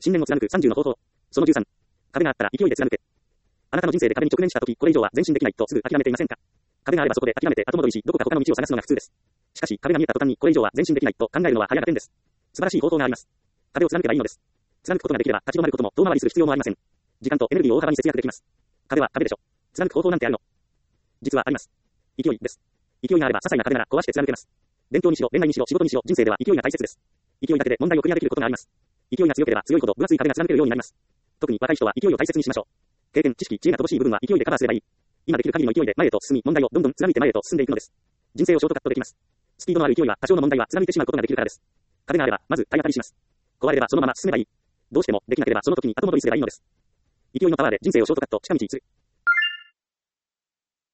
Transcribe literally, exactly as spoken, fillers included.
信念を貫くさんじゅうの方法。そのじゅうさん。壁があったら勢いで貫け。あなたの人生で壁に直面したとき、これ以上は前進できないとすぐ諦めていませんか？壁があればそこで諦めて後戻りし、どこか他の道を探すのが普通です。しかし、壁が見えた途端にこれ以上は前進できないと考えるのは早が点です。素晴らしい方法があります。壁を貫けばいいのです。貫くことができれば立ち止まることも遠回りする必要もありません。時間とエネルギーを大幅に節約できます。壁は壁でしょ。貫く方法なんてあるの？実はあります。勢いです。勢いがあれば些細な壁なら壊して貫けます。勉強にしろ、恋愛にしろ、仕事にしろ、人生では勢いが大切です。勢いだけで問題をクリアできることがあります。勢いが強ければ強いほど分厚い壁が貫けるようになります。特に若い人は勢いを大切にしましょう。経験、知識、知恵が乏しい部分は勢いでカバーすればいい。今できる限りの勢いで前へと進み、問題をどんどん貫いて前へと進んでいくのです。人生をショートカットできます。スピードのある勢いは多少の問題は貫いてしまうことができるからです。壁があればまず体当たりします。壊れればそのまま進めばいい。どうしてもできなければその時に後戻りすればいいのです。勢いのパワーで人生をショートカット、近道にする。